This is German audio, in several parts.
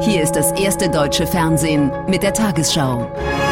Hier ist das erste deutsche Fernsehen mit der Tagesschau.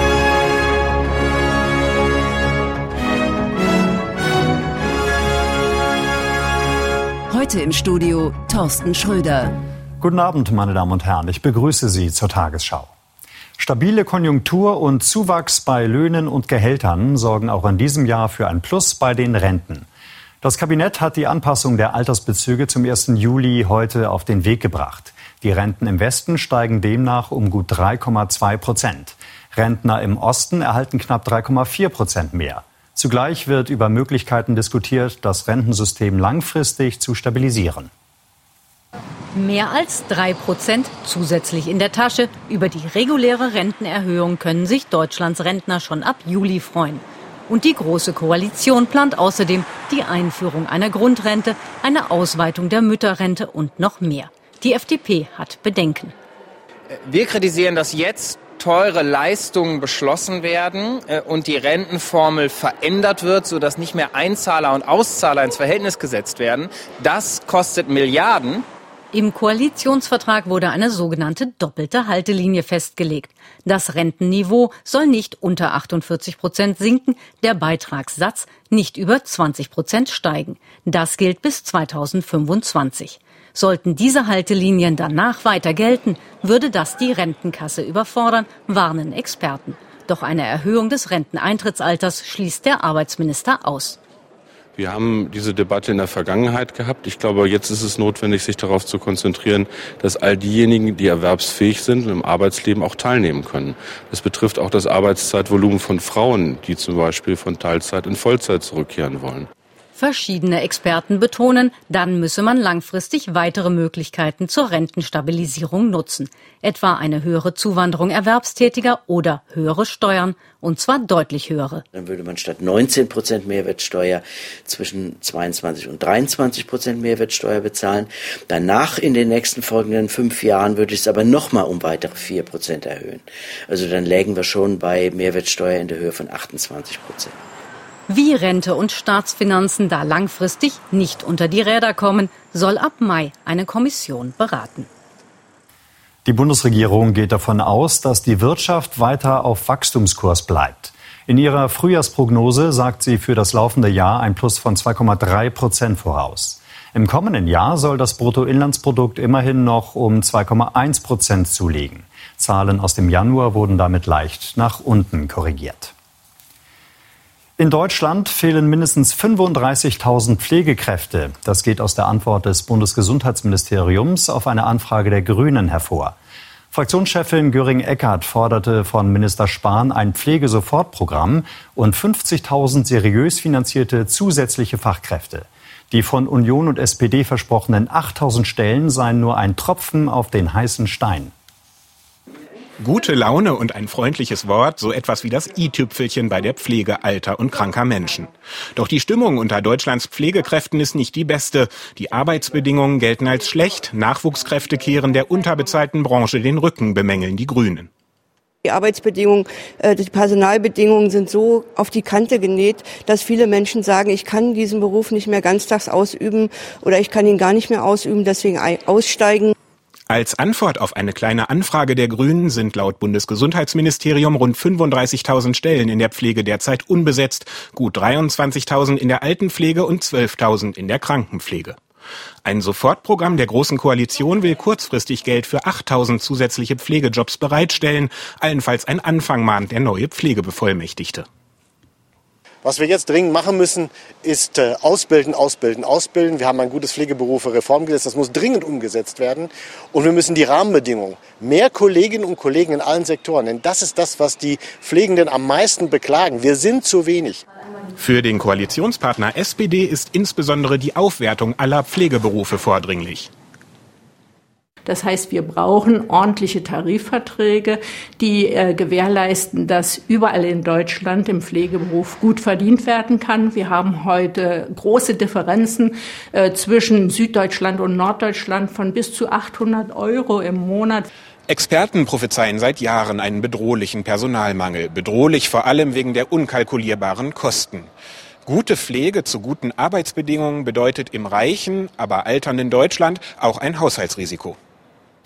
Heute im Studio Thorsten Schröder. Guten Abend, meine Damen und Herren. Ich begrüße Sie zur Tagesschau. Stabile Konjunktur und Zuwachs bei Löhnen und Gehältern sorgen auch in diesem Jahr für ein Plus bei den Renten. Das Kabinett hat die Anpassung der Altersbezüge zum 1. Juli heute auf den Weg gebracht. Die Renten im Westen steigen demnach um gut 3,2%. Rentner im Osten erhalten knapp 3,4% mehr. Zugleich wird über Möglichkeiten diskutiert, das Rentensystem langfristig zu stabilisieren. Mehr als 3% zusätzlich in der Tasche. Über die reguläre Rentenerhöhung können sich Deutschlands Rentner schon ab Juli freuen. Und die Große Koalition plant außerdem die Einführung einer Grundrente, eine Ausweitung der Mütterrente und noch mehr. Die FDP hat Bedenken. Wir kritisieren, dass jetzt teure Leistungen beschlossen werden und die Rentenformel verändert wird, sodass nicht mehr Einzahler und Auszahler ins Verhältnis gesetzt werden. Das kostet Milliarden. Im Koalitionsvertrag wurde eine sogenannte doppelte Haltelinie festgelegt. Das Rentenniveau soll nicht unter 48% sinken, der Beitragssatz nicht über 20% steigen. Das gilt bis 2025. Sollten diese Haltelinien danach weiter gelten, würde das die Rentenkasse überfordern, warnen Experten. Doch eine Erhöhung des Renteneintrittsalters schließt der Arbeitsminister aus. Wir haben diese Debatte in der Vergangenheit gehabt. Ich glaube, jetzt ist es notwendig, sich darauf zu konzentrieren, dass all diejenigen, die erwerbsfähig sind und im Arbeitsleben auch teilnehmen können. Das betrifft auch das Arbeitszeitvolumen von Frauen, die zum Beispiel von Teilzeit in Vollzeit zurückkehren wollen. Verschiedene Experten betonen, dann müsse man langfristig weitere Möglichkeiten zur Rentenstabilisierung nutzen. Etwa eine höhere Zuwanderung Erwerbstätiger oder höhere Steuern, und zwar deutlich höhere. Dann würde man statt 19% Mehrwertsteuer zwischen 22 und 23% Mehrwertsteuer bezahlen. Danach in den nächsten folgenden 5 Jahren würde es aber nochmal um weitere 4% erhöhen. Also dann lägen wir schon bei Mehrwertsteuer in der Höhe von 28%. Wie Rente und Staatsfinanzen da langfristig nicht unter die Räder kommen, soll ab Mai eine Kommission beraten. Die Bundesregierung geht davon aus, dass die Wirtschaft weiter auf Wachstumskurs bleibt. In ihrer Frühjahrsprognose sagt sie für das laufende Jahr ein Plus von 2,3% voraus. Im kommenden Jahr soll das Bruttoinlandsprodukt immerhin noch um 2,1% zulegen. Zahlen aus dem Januar wurden damit leicht nach unten korrigiert. In Deutschland fehlen mindestens 35.000 Pflegekräfte. Das geht aus der Antwort des Bundesgesundheitsministeriums auf eine Anfrage der Grünen hervor. Fraktionschefin Göring-Eckardt forderte von Minister Spahn ein Pflegesofortprogramm und 50.000 seriös finanzierte zusätzliche Fachkräfte. Die von Union und SPD versprochenen 8.000 Stellen seien nur ein Tropfen auf den heißen Stein. Gute Laune und ein freundliches Wort, so etwas wie das i-Tüpfelchen bei der Pflege alter und kranker Menschen. Doch die Stimmung unter Deutschlands Pflegekräften ist nicht die beste. Die Arbeitsbedingungen gelten als schlecht. Nachwuchskräfte kehren der unterbezahlten Branche den Rücken, bemängeln die Grünen. Die Arbeitsbedingungen, die Personalbedingungen sind so auf die Kante genäht, dass viele Menschen sagen, ich kann diesen Beruf nicht mehr ganztags ausüben oder ich kann ihn gar nicht mehr ausüben, deswegen aussteigen. Als Antwort auf eine kleine Anfrage der Grünen sind laut Bundesgesundheitsministerium rund 35.000 Stellen in der Pflege derzeit unbesetzt, gut 23.000 in der Altenpflege und 12.000 in der Krankenpflege. Ein Sofortprogramm der Großen Koalition will kurzfristig Geld für 8.000 zusätzliche Pflegejobs bereitstellen, allenfalls ein Anfang mahnt der neue Pflegebevollmächtigte. Was wir jetzt dringend machen müssen, ist ausbilden. Wir haben ein gutes Pflegeberufe-Reformgesetz, das muss dringend umgesetzt werden. Und wir müssen die Rahmenbedingungen, mehr Kolleginnen und Kollegen in allen Sektoren, denn das ist das, was die Pflegenden am meisten beklagen. Wir sind zu wenig. Für den Koalitionspartner SPD ist insbesondere die Aufwertung aller Pflegeberufe vordringlich. Das heißt, wir brauchen ordentliche Tarifverträge, die gewährleisten, dass überall in Deutschland im Pflegeberuf gut verdient werden kann. Wir haben heute große Differenzen zwischen Süddeutschland und Norddeutschland von bis zu 800 € im Monat. Experten prophezeien seit Jahren einen bedrohlichen Personalmangel. Bedrohlich vor allem wegen der unkalkulierbaren Kosten. Gute Pflege zu guten Arbeitsbedingungen bedeutet im reichen, aber alternden Deutschland auch ein Haushaltsrisiko.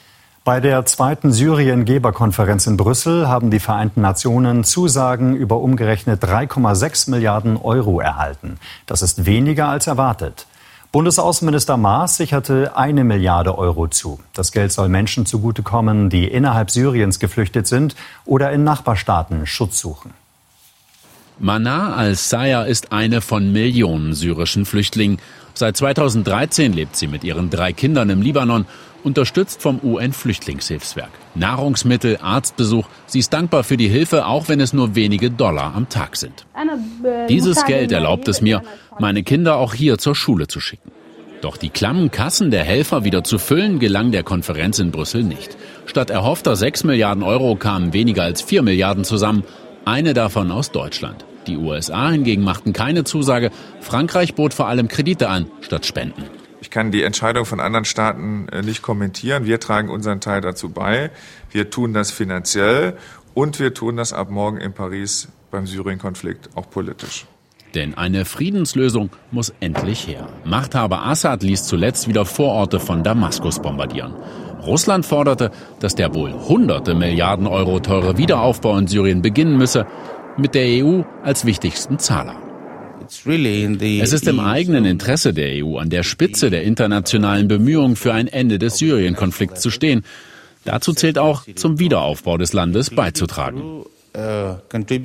Bei der zweiten Syrien-Geberkonferenz in Brüssel haben die Vereinten Nationen Zusagen über umgerechnet 3,6 Milliarden Euro erhalten. Das ist weniger als erwartet. Bundesaußenminister Maas sicherte 1 Milliarde Euro zu. Das Geld soll Menschen zugutekommen, die innerhalb Syriens geflüchtet sind oder in Nachbarstaaten Schutz suchen. Mana al-Sayar ist eine von Millionen syrischen Flüchtlingen. Seit 2013 lebt sie mit ihren 3 Kindern im Libanon, unterstützt vom UN-Flüchtlingshilfswerk. Nahrungsmittel, Arztbesuch, sie ist dankbar für die Hilfe, auch wenn es nur wenige Dollar am Tag sind. Dieses Geld erlaubt es mir, meine Kinder auch hier zur Schule zu schicken. Doch die klammen Kassen der Helfer wieder zu füllen, gelang der Konferenz in Brüssel nicht. Statt erhoffter 6 Milliarden Euro kamen weniger als 4 Milliarden zusammen, eine davon aus Deutschland. Die USA hingegen machten keine Zusage. Frankreich bot vor allem Kredite an, statt Spenden. Ich kann die Entscheidung von anderen Staaten nicht kommentieren. Wir tragen unseren Teil dazu bei. Wir tun das finanziell und wir tun das ab morgen in Paris beim Syrien-Konflikt auch politisch. Denn eine Friedenslösung muss endlich her. Machthaber Assad ließ zuletzt wieder Vororte von Damaskus bombardieren. Russland forderte, dass der wohl hunderte Milliarden Euro teure Wiederaufbau in Syrien beginnen müsse, mit der EU als wichtigsten Zahler. Es ist im eigenen Interesse der EU, an der Spitze der internationalen Bemühungen für ein Ende des Syrien-Konflikts zu stehen. Dazu zählt auch, zum Wiederaufbau des Landes beizutragen. Doch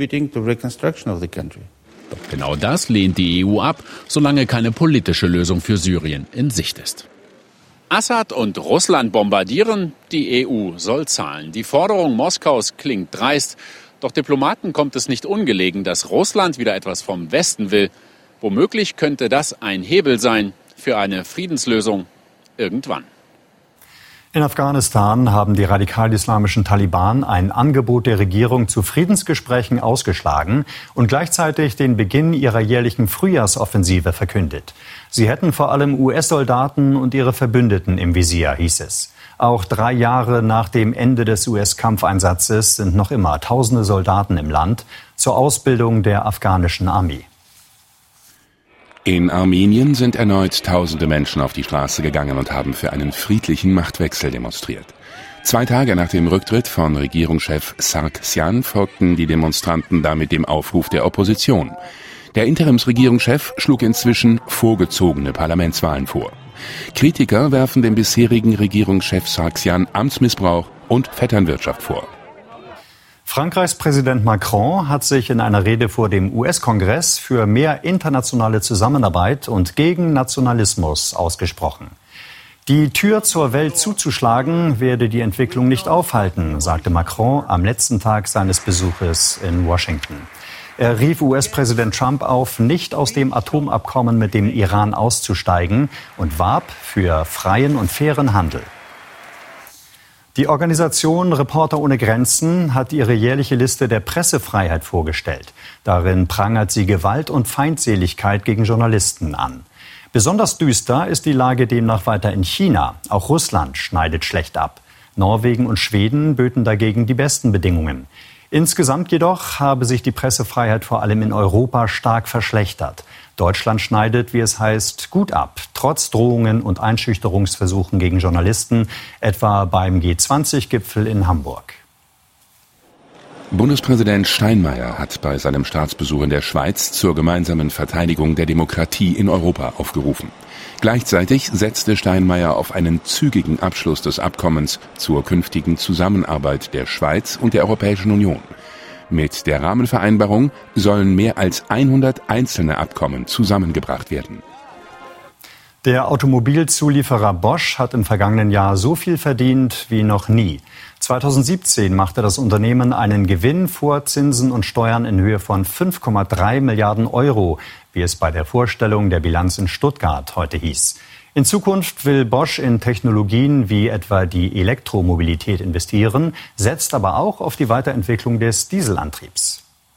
genau das lehnt die EU ab, solange keine politische Lösung für Syrien in Sicht ist. Assad und Russland bombardieren, die EU soll zahlen. Die Forderung Moskaus klingt dreist. Doch Diplomaten kommt es nicht ungelegen, dass Russland wieder etwas vom Westen will. Womöglich könnte das ein Hebel sein für eine Friedenslösung irgendwann. In Afghanistan haben die radikal-islamischen Taliban ein Angebot der Regierung zu Friedensgesprächen ausgeschlagen und gleichzeitig den Beginn ihrer jährlichen Frühjahrsoffensive verkündet. Sie hätten vor allem US-Soldaten und ihre Verbündeten im Visier, hieß es. Auch 3 Jahre nach dem Ende des US-Kampfeinsatzes sind noch immer tausende Soldaten im Land zur Ausbildung der afghanischen Armee. In Armenien sind erneut tausende Menschen auf die Straße gegangen und haben für einen friedlichen Machtwechsel demonstriert. 2 Tage nach dem Rücktritt von Regierungschef Sargsyan folgten die Demonstranten damit dem Aufruf der Opposition. Der Interimsregierungschef schlug inzwischen vorgezogene Parlamentswahlen vor. Kritiker werfen dem bisherigen Regierungschef Sargsyan Amtsmissbrauch und Vetternwirtschaft vor. Frankreichs Präsident Macron hat sich in einer Rede vor dem US-Kongress für mehr internationale Zusammenarbeit und gegen Nationalismus ausgesprochen. Die Tür zur Welt zuzuschlagen werde die Entwicklung nicht aufhalten, sagte Macron am letzten Tag seines Besuches in Washington. Er rief US-Präsident Trump auf, nicht aus dem Atomabkommen mit dem Iran auszusteigen und warb für freien und fairen Handel. Die Organisation Reporter ohne Grenzen hat ihre jährliche Liste der Pressefreiheit vorgestellt. Darin prangert sie Gewalt und Feindseligkeit gegen Journalisten an. Besonders düster ist die Lage demnach weiter in China. Auch Russland schneidet schlecht ab. Norwegen und Schweden böten dagegen die besten Bedingungen. Insgesamt jedoch habe sich die Pressefreiheit vor allem in Europa stark verschlechtert. Deutschland schneidet, wie es heißt, gut ab, trotz Drohungen und Einschüchterungsversuchen gegen Journalisten, etwa beim G20-Gipfel in Hamburg. Bundespräsident Steinmeier hat bei seinem Staatsbesuch in der Schweiz zur gemeinsamen Verteidigung der Demokratie in Europa aufgerufen. Gleichzeitig setzte Steinmeier auf einen zügigen Abschluss des Abkommens zur künftigen Zusammenarbeit der Schweiz und der Europäischen Union. Mit der Rahmenvereinbarung sollen mehr als 100 einzelne Abkommen zusammengebracht werden. Der Automobilzulieferer Bosch hat im vergangenen Jahr so viel verdient wie noch nie. 2017 machte das Unternehmen einen Gewinn vor Zinsen und Steuern in Höhe von 5,3 Milliarden Euro, wie es bei der Vorstellung der Bilanz in Stuttgart heute hieß. In Zukunft will Bosch in Technologien wie etwa die Elektromobilität investieren, setzt aber auch auf die Weiterentwicklung des Dieselantriebs.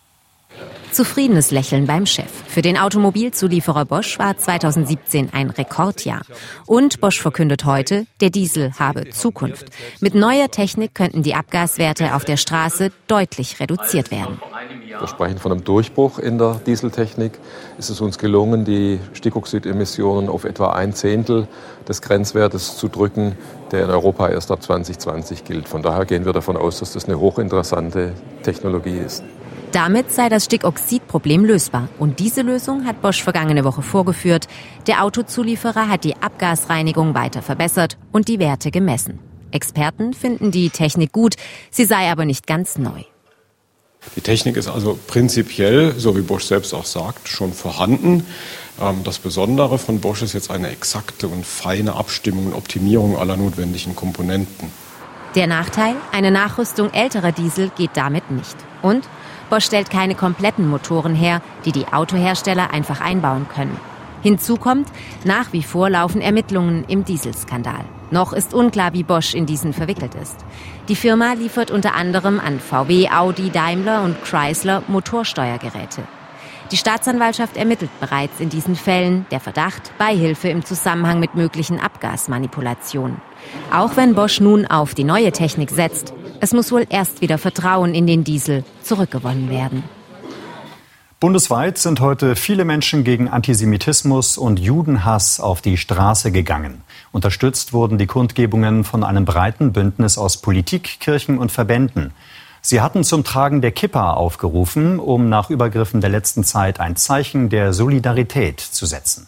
Zufriedenes Lächeln beim Chef. Für den Automobilzulieferer Bosch war 2017 ein Rekordjahr. Und Bosch verkündet heute, der Diesel habe Zukunft. Mit neuer Technik könnten die Abgaswerte auf der Straße deutlich reduziert werden. Wir sprechen von einem Durchbruch in der Dieseltechnik. Es ist uns gelungen, die Stickoxidemissionen auf etwa 1/10 des Grenzwertes zu drücken, der in Europa erst ab 2020 gilt. Von daher gehen wir davon aus, dass das eine hochinteressante Technologie ist. Damit sei das Stickoxidproblem lösbar. Und diese Lösung hat Bosch vergangene Woche vorgeführt. Der Autozulieferer hat die Abgasreinigung weiter verbessert und die Werte gemessen. Experten finden die Technik gut, sie sei aber nicht ganz neu. Die Technik ist also prinzipiell, so wie Bosch selbst auch sagt, schon vorhanden. Das Besondere von Bosch ist jetzt eine exakte und feine Abstimmung und Optimierung aller notwendigen Komponenten. Der Nachteil? Eine Nachrüstung älterer Diesel geht damit nicht. Und Bosch stellt keine kompletten Motoren her, die die Autohersteller einfach einbauen können. Hinzu kommt, nach wie vor laufen Ermittlungen im Dieselskandal. Noch ist unklar, wie Bosch in diesen verwickelt ist. Die Firma liefert unter anderem an VW, Audi, Daimler und Chrysler Motorsteuergeräte. Die Staatsanwaltschaft ermittelt bereits in diesen Fällen, der Verdacht Beihilfe im Zusammenhang mit möglichen Abgasmanipulationen. Auch wenn Bosch nun auf die neue Technik setzt, es muss wohl erst wieder Vertrauen in den Diesel zurückgewonnen werden. Bundesweit sind heute viele Menschen gegen Antisemitismus und Judenhass auf die Straße gegangen. Unterstützt wurden die Kundgebungen von einem breiten Bündnis aus Politik, Kirchen und Verbänden. Sie hatten zum Tragen der Kippa aufgerufen, um nach Übergriffen der letzten Zeit ein Zeichen der Solidarität zu setzen.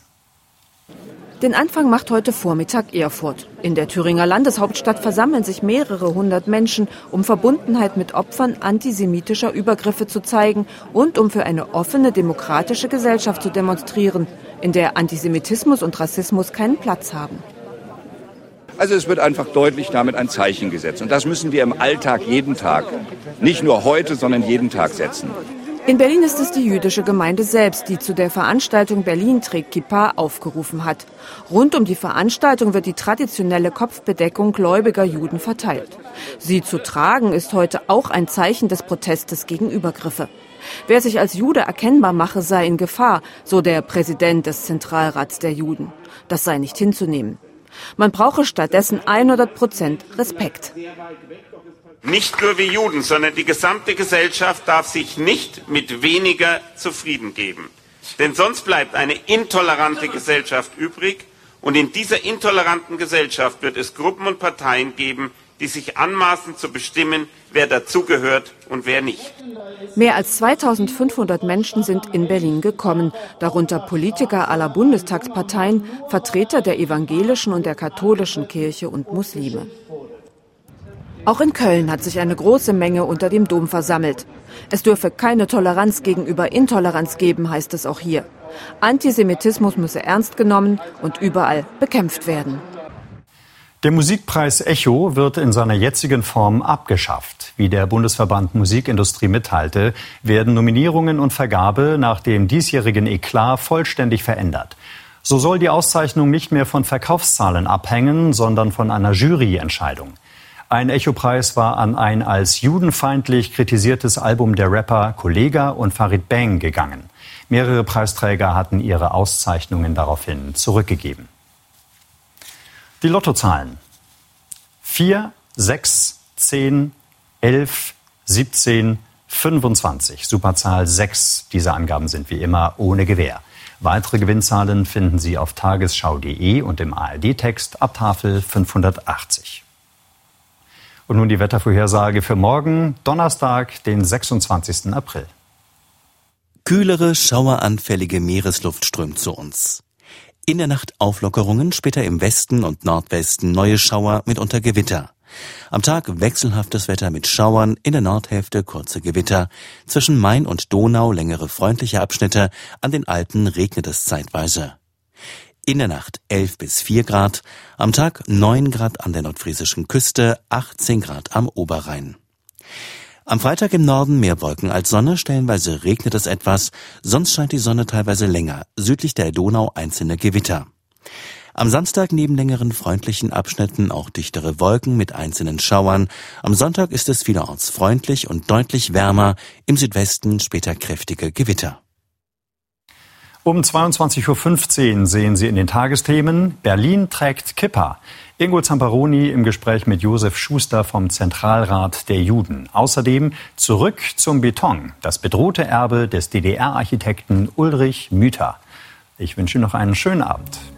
Den Anfang macht heute Vormittag Erfurt. In der Thüringer Landeshauptstadt versammeln sich mehrere hundert Menschen, um Verbundenheit mit Opfern antisemitischer Übergriffe zu zeigen und um für eine offene, demokratische Gesellschaft zu demonstrieren, in der Antisemitismus und Rassismus keinen Platz haben. Also es wird einfach deutlich damit ein Zeichen gesetzt. Und das müssen wir im Alltag jeden Tag, nicht nur heute, sondern jeden Tag setzen. In Berlin ist es die jüdische Gemeinde selbst, die zu der Veranstaltung Berlin trägt Kippa aufgerufen hat. Rund um die Veranstaltung wird die traditionelle Kopfbedeckung gläubiger Juden verteilt. Sie zu tragen ist heute auch ein Zeichen des Protestes gegen Übergriffe. Wer sich als Jude erkennbar mache, sei in Gefahr, so der Präsident des Zentralrats der Juden. Das sei nicht hinzunehmen. Man brauche stattdessen 100% Respekt. Nicht nur wir Juden, sondern die gesamte Gesellschaft darf sich nicht mit weniger zufrieden geben. Denn sonst bleibt eine intolerante Gesellschaft übrig. Und in dieser intoleranten Gesellschaft wird es Gruppen und Parteien geben, die sich anmaßen zu bestimmen, wer dazugehört und wer nicht. Mehr als 2500 Menschen sind in Berlin gekommen, darunter Politiker aller Bundestagsparteien, Vertreter der evangelischen und der katholischen Kirche und Muslime. Auch in Köln hat sich eine große Menge unter dem Dom versammelt. Es dürfe keine Toleranz gegenüber Intoleranz geben, heißt es auch hier. Antisemitismus müsse ernst genommen und überall bekämpft werden. Der Musikpreis Echo wird in seiner jetzigen Form abgeschafft. Wie der Bundesverband Musikindustrie mitteilte, werden Nominierungen und Vergabe nach dem diesjährigen Eklat vollständig verändert. So soll die Auszeichnung nicht mehr von Verkaufszahlen abhängen, sondern von einer Juryentscheidung. Ein Echo-Preis war an ein als judenfeindlich kritisiertes Album der Rapper Kollega und Farid Bang gegangen. Mehrere Preisträger hatten ihre Auszeichnungen daraufhin zurückgegeben. Die Lottozahlen: 4, 6, 10, 11, 17, 25. Superzahl 6. Diese Angaben sind wie immer ohne Gewähr. Weitere Gewinnzahlen finden Sie auf tagesschau.de und im ARD-Text ab Tafel 580. Und nun die Wettervorhersage für morgen, Donnerstag, den 26. April. Kühlere, schaueranfällige Meeresluft strömt zu uns. In der Nacht Auflockerungen, später im Westen und Nordwesten neue Schauer, mitunter Gewitter. Am Tag wechselhaftes Wetter mit Schauern, in der Nordhälfte kurze Gewitter. Zwischen Main und Donau längere freundliche Abschnitte, an den Alpen regnet es zeitweise. In der Nacht 11 bis 4 Grad, am Tag 9 Grad an der nordfriesischen Küste, 18 Grad am Oberrhein. Am Freitag im Norden mehr Wolken als Sonne, stellenweise regnet es etwas, sonst scheint die Sonne teilweise länger, südlich der Donau einzelne Gewitter. Am Samstag neben längeren freundlichen Abschnitten auch dichtere Wolken mit einzelnen Schauern. Am Sonntag ist es vielerorts freundlich und deutlich wärmer, im Südwesten später kräftige Gewitter. Um 22.15 Uhr sehen Sie in den Tagesthemen: Berlin trägt Kippa. Ingo Zamperoni im Gespräch mit Josef Schuster vom Zentralrat der Juden. Außerdem zurück zum Beton, das bedrohte Erbe des DDR-Architekten Ulrich Müther. Ich wünsche Ihnen noch einen schönen Abend.